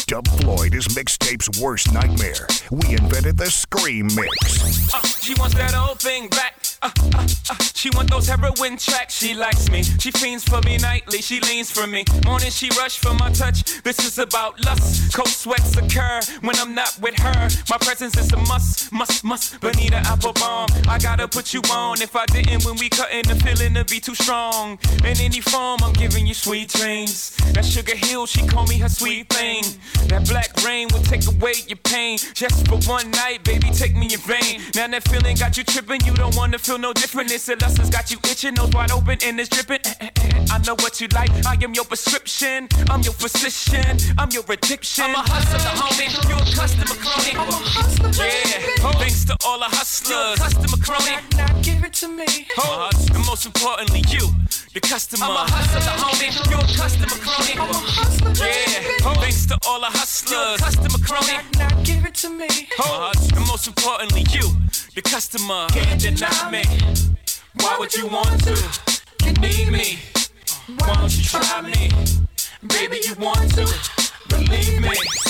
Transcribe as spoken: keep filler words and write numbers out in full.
Dub Floyd is mixtape's worst nightmare. We invented the Scream Mix. Uh, she wants that old thing back. Uh, uh, uh, she want those heroin tracks. She likes me. She fiends for me nightly. She leans for me. Morning she rush for my touch. This is about lust. Cold sweats occur when I'm not with her. My presence is a must, must, must. Bonita Applebaum, I gotta put you on. If I didn't, when we cutting, the feeling to be too strong. In any form, I'm giving you sweet dreams. That Sugar Hill, she call me her sweet thing. That black rain will take away your pain. Just for one night, baby, take me in vain. Now that feeling got you tripping, you don't wanna feel no different. This lust has got you itching, nose wide open and it's dripping. I know what you like, I am your prescription. I'm your physician, I'm your addiction. I'm a hustler, homie, you a customer crony. I'm a hustler, yeah, oh, thanks to all the hustlers. You a customer crony. Now give it to me. Oh, and most importantly, you, the customer. I'm a hustler, homie, you a customer crony. I'm a hustler, yeah, oh, thanks to all the hustlers. You a customer crony. Now give it to me. Oh, and most importantly, you, the customer. Can't deny me. Why would you want to? You need me. Why don't you try me? Baby, you want to. Believe me.